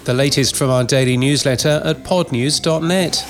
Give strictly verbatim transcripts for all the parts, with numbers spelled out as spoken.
The latest from our daily newsletter at pod news dot net.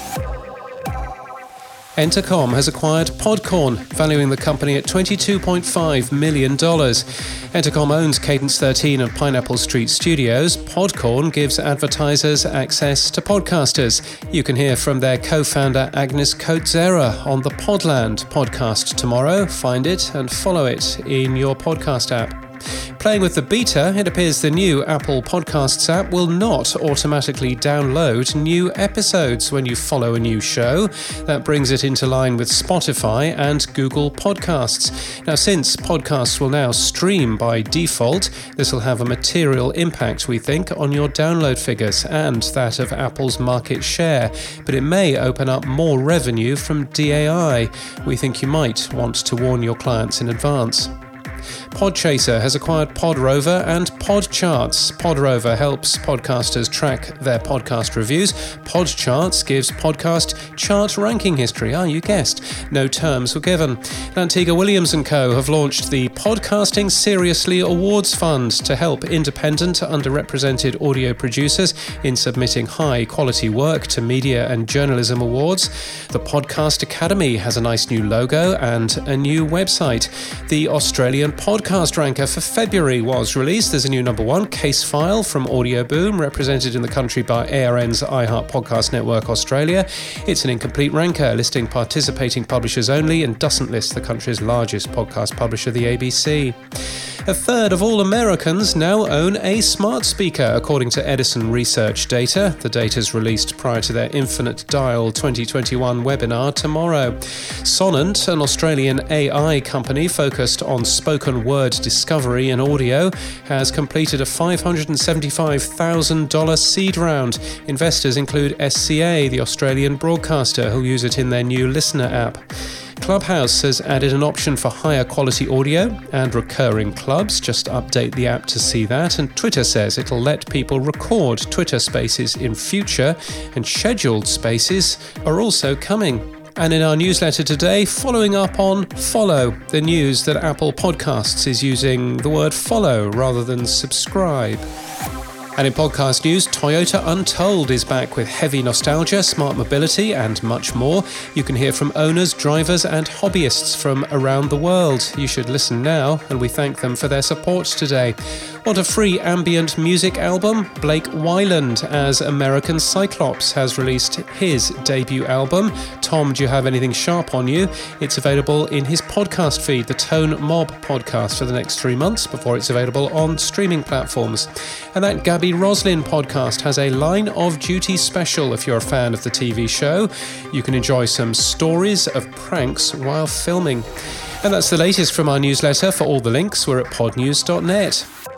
Entercom has acquired Podcorn, valuing the company at twenty-two point five million dollars. Entercom owns Cadence thirteen and Pineapple Street Studios. Podcorn gives advertisers access to podcasters. You can hear from their co-founder Agnes Coatzera on the Podland podcast tomorrow. Find it and follow it in your podcast app. Playing with the beta, it appears the new Apple Podcasts app will not automatically download new episodes when you follow a new show. That brings it into line with Spotify and Google Podcasts. Now, since podcasts will now stream by default, this will have a material impact, we think, on your download figures and that of Apple's market share. But it may open up more revenue from D A I. We think you might want to warn your clients in advance. Podchaser has acquired Podrover and Podcharts. Podrover helps podcasters track their podcast reviews. Podcharts gives podcast chart ranking history. Ah, you guessed. No terms were given. Antigua Williams and Co. have launched the Podcasting Seriously Awards Fund to help independent, underrepresented audio producers in submitting high-quality work to media and journalism awards. The Podcast Academy has a nice new logo and a new website. The Australian Podcast Ranker for February was released. There's a new number one, Case File from Audio Boom, represented in the country by A R N's iHeart Podcast Network Australia. It's an incomplete ranker, listing participating publishers only, and doesn't list the country's largest podcast publisher, the A B C. A third of all Americans now own a smart speaker, according to Edison Research data. The data's released prior to their Infinite Dial twenty twenty-one webinar tomorrow. Sonant, an Australian A I company focused on spoken word discovery and audio, has completed a five hundred seventy-five thousand dollars seed round. Investors include S C A, the Australian broadcaster, who'll use it in their new Listener app. Clubhouse has added an option for higher quality audio and recurring clubs. Just update the app to see that. And Twitter says it'll let people record Twitter Spaces in future, and scheduled spaces are also coming. And in our newsletter today, following up on Follow, the news that Apple Podcasts is using the word follow rather than subscribe. And in podcast news, Toyota Untold is back with heavy nostalgia, smart mobility, and much more. You can hear from owners, drivers, and hobbyists from around the world. You should listen now, and we thank them for their support today. Want a free ambient music album? Blake Wyland as American Cyclops has released his debut album. Tom, do you have anything sharp on you? It's available in his podcast feed, the Tone Mob podcast, for the next three months before it's available on streaming platforms. And that Gabby Roslin podcast has a Line of Duty special if you're a fan of the T V show. You can enjoy some stories of pranks while filming. And that's the latest from our newsletter. For all the links, we're at pod news dot net.